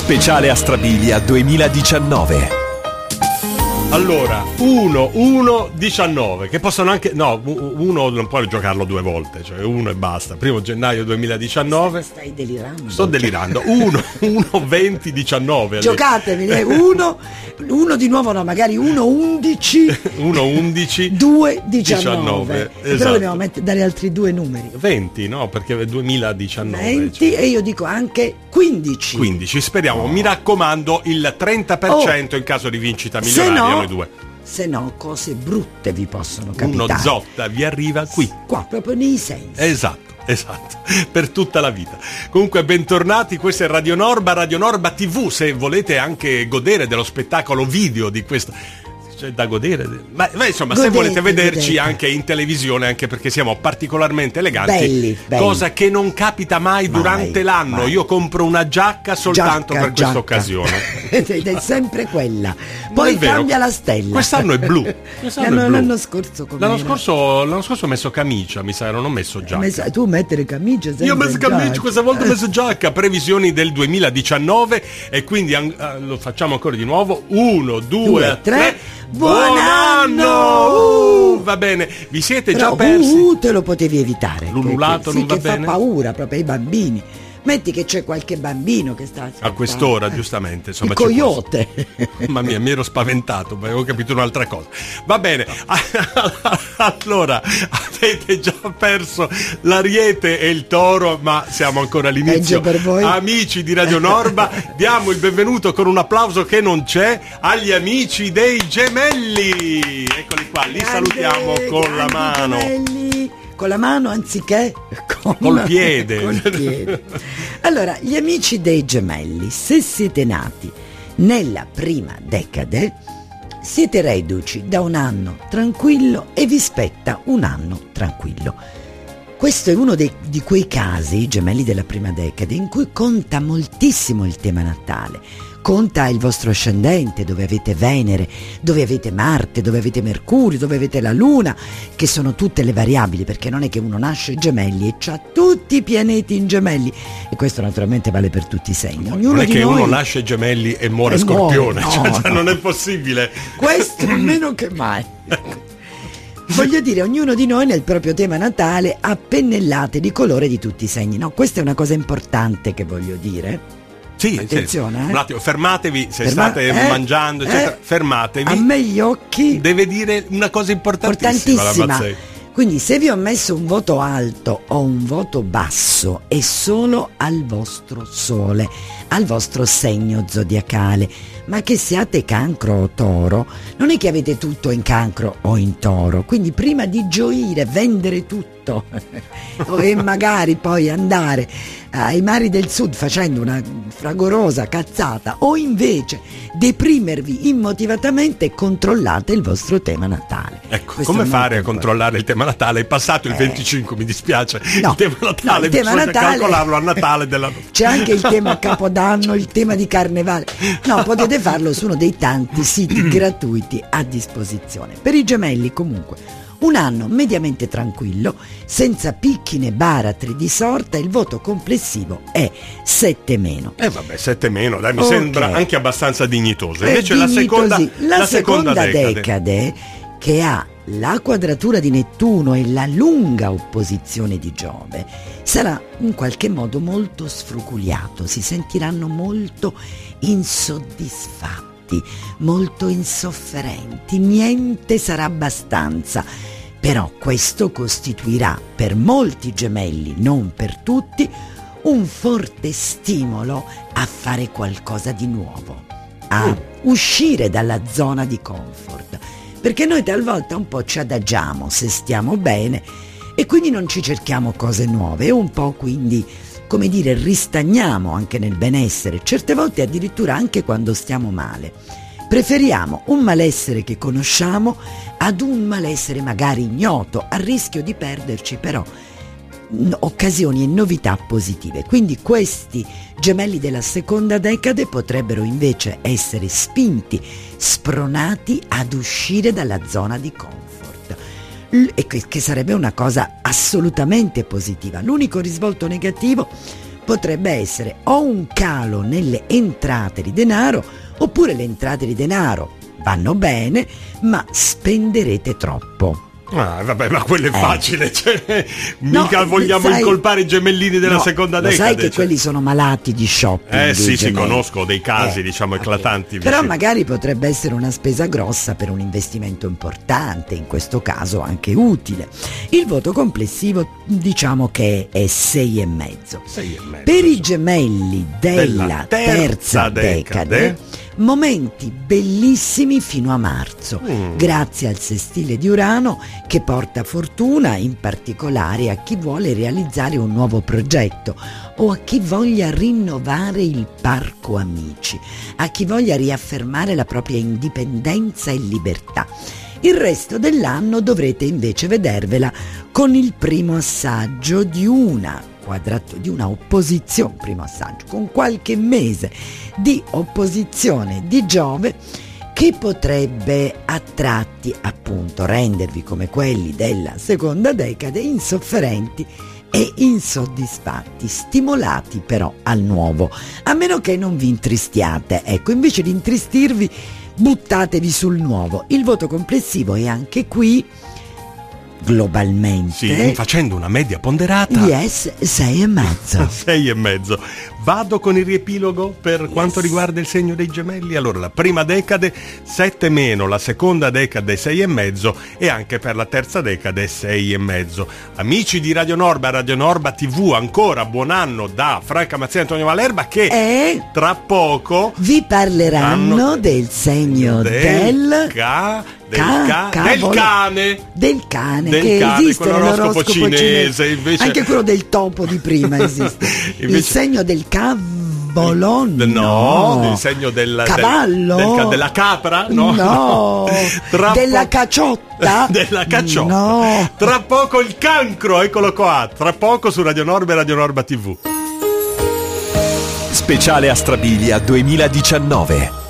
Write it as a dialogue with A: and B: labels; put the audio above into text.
A: Speciale Astrabilia 2019.
B: Allora, 1-1-19, che possono anche... No, uno non puoi giocarlo due volte, cioè uno e basta. 1 gennaio 2019.
C: Stai delirando.
B: Sto delirando. 1-20-19.
C: Giocatevi, uno di nuovo, no, magari 1-11.
B: 1-11.
C: 2-19.
B: Esatto.
C: Però dobbiamo dare altri due numeri.
B: 20, no? Perché è 2019.
C: 20, cioè. E io dico anche 15.
B: 15, speriamo. Mi raccomando, il 30% in caso di vincita milionaria.
C: Se no, cose brutte vi possono capitare.
B: Uno zotta vi arriva qui.
C: Qua, proprio nei sensi.
B: Esatto, per tutta la vita. Comunque bentornati, questo è Radio Norba TV, se volete anche godere dello spettacolo video di questo. C'è da godere, ma insomma, se volete vederci anche in televisione, anche perché siamo particolarmente eleganti,
C: belli.
B: Cosa che non capita mai durante l'anno.
C: Mai.
B: Io compro una giacca soltanto per questa occasione
C: ed è sempre quella, poi cambia la stella.
B: Quest'anno è blu.
C: L'anno scorso
B: ho messo camicia, mi sa, non ho messo giacca.
C: Tu mettere camicia sempre.
B: Io ho messo camicia, questa volta ho messo giacca. Previsioni del 2019 e quindi lo facciamo ancora di nuovo. 1, 2, 3. Buon anno! Va bene, vi siete già persi?
C: Te lo potevi evitare.
B: L'ululato non va bene?
C: Fa paura proprio ai bambini. Metti che c'è qualche bambino che sta
B: a quest'ora, giustamente, insomma,
C: il coyote.
B: Mamma mia, mi ero spaventato, ma avevo capito un'altra cosa. Va bene. Allora, avete già perso l'Ariete e il Toro, ma siamo ancora all'inizio.
C: Per voi.
B: Amici di Radio Norba, diamo il benvenuto con un applauso che non c'è agli amici dei Gemelli. Eccoli qua, li salutiamo con la mano.
C: Gemelli. Con la mano anziché
B: col piede.
C: Allora, gli amici dei Gemelli, se siete nati nella prima decade, siete reduci da un anno tranquillo e vi spetta un anno tranquillo. Questo è uno di quei casi, Gemelli della prima decade, in cui conta moltissimo il tema natale. Conta il vostro ascendente, dove avete Venere, dove avete Marte, dove avete Mercurio, dove avete la Luna, che sono tutte le variabili, perché non è che uno nasce Gemelli e c'ha tutti i pianeti in Gemelli, e questo naturalmente vale per tutti i segni.
B: Non è che uno nasce Gemelli e muore Scorpione, no. Non è possibile.
C: Questo meno che mai. Voglio dire, ognuno di noi nel proprio tema natale ha pennellate di colore di tutti i segni. No, questa è una cosa importante che voglio dire.
B: Sì,
C: attenzione,
B: un attimo, fermatevi se state mangiando, eccetera, fermatevi.
C: A me gli occhi.
B: Deve dire una cosa importantissima.
C: Quindi se vi ho messo un voto alto o un voto basso è solo al vostro sole, al vostro segno zodiacale, ma che siate Cancro o Toro, non è che avete tutto in Cancro o in Toro, quindi prima di gioire, vendere tutto e magari poi andare ai mari del sud facendo una fragorosa cazzata, o invece deprimervi immotivatamente, controllate il vostro tema natale.
B: Ecco, questo come fare a controllare il tema natale? È passato il 25, mi dispiace.
C: No,
B: il tema natale, bisogna calcolarlo a Natale della...
C: C'è anche il tema Capodanno, il tema di Carnevale. No, potete farlo su uno dei tanti siti gratuiti a disposizione. Per i Gemelli comunque un anno mediamente tranquillo, senza picchi né baratri di sorta, il voto complessivo è 7-.
B: Vabbè, 7-, dai, mi sembra anche abbastanza dignitoso. Invece la seconda decade, che ha la quadratura di Nettuno e la lunga opposizione di Giove, sarà in qualche modo molto sfruculiato, si sentiranno molto insoddisfatti, molto insofferenti, niente sarà abbastanza. Però questo costituirà per molti Gemelli, non per tutti, un forte stimolo a fare qualcosa di nuovo, a uscire dalla zona di comfort, perché noi talvolta un po' ci adagiamo se stiamo bene e quindi non ci cerchiamo cose nuove e un po' quindi, come dire, ristagniamo anche nel benessere, certe volte addirittura anche quando stiamo male. Preferiamo un malessere che conosciamo ad un malessere magari ignoto, a rischio di perderci però occasioni e novità positive. Quindi questi Gemelli della seconda decade potrebbero invece essere spinti, spronati ad uscire dalla zona di comfort, e che sarebbe una cosa assolutamente positiva. L'unico risvolto negativo potrebbe essere o un calo nelle entrate di denaro, oppure le entrate di denaro vanno bene, ma spenderete troppo.
D: Ah, vabbè, ma quello è facile, cioè, mica vogliamo incolpare i gemellini della seconda decade.
B: Sai che quelli sono malati di shopping.
D: Sì, conosco dei casi, diciamo, eclatanti.
B: Però magari potrebbe essere una spesa grossa per un investimento importante, in questo caso anche utile. Il voto complessivo diciamo che è 6,5.
D: 6,5.
B: Per i gemelli della terza decade, momenti bellissimi fino a marzo, grazie al sestile di Urano che porta fortuna, in particolare a chi vuole realizzare un nuovo progetto o a chi voglia rinnovare il parco amici, a chi voglia riaffermare la propria indipendenza e libertà. Il resto dell'anno dovrete invece vedervela con il primo assaggio di una opposizione, primo assaggio, con qualche mese di opposizione di Giove, che potrebbe a tratti appunto rendervi, come quelli della seconda decade, insofferenti e insoddisfatti, stimolati però al nuovo, a meno che non vi intristiate. Ecco, invece di intristirvi, buttatevi sul nuovo. Il voto complessivo è anche qui, globalmente,
D: facendo una media ponderata,
B: 6,5.
D: 6,5. Vado con il riepilogo per quanto riguarda il segno dei gemelli. Allora, la prima decade 7-, la seconda decade 6,5 e anche per la terza decade 6,5. Amici di Radio Norba TV, ancora buon anno da Franca Mazzia e Antonio Malerba, che tra poco
B: vi parleranno del segno del cane, che esiste nell'oroscopo cinese.
D: Invece...
B: anche quello del topo di prima esiste.
D: Invece...
B: il segno del cavolon,
D: il segno del
B: cavallo,
D: della capra,
B: della cacciotta,
D: della cacciotta. Tra poco il cancro, eccolo qua, tra poco su Radio Norba e Radio Norba TV.
A: Speciale Astrabilia 2019.